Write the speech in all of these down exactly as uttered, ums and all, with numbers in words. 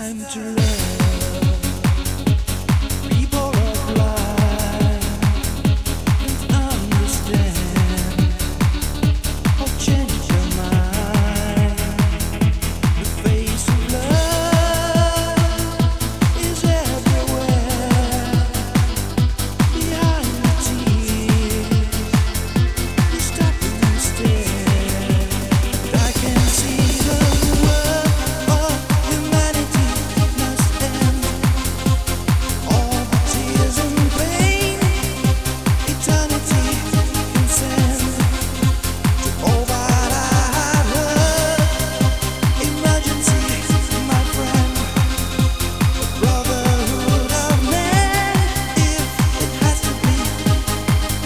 time to love. People are blind, can't understand or change their mind. The face of love is everywhere. Behind the tears, you stop and stare. But I can see the world of humanity must end. All the tears and pain eternity can send to all that I heard. Emergency, my friend, the brotherhood of man. If it has to be,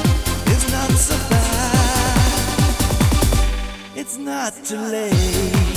it's not so bad. It's not too late.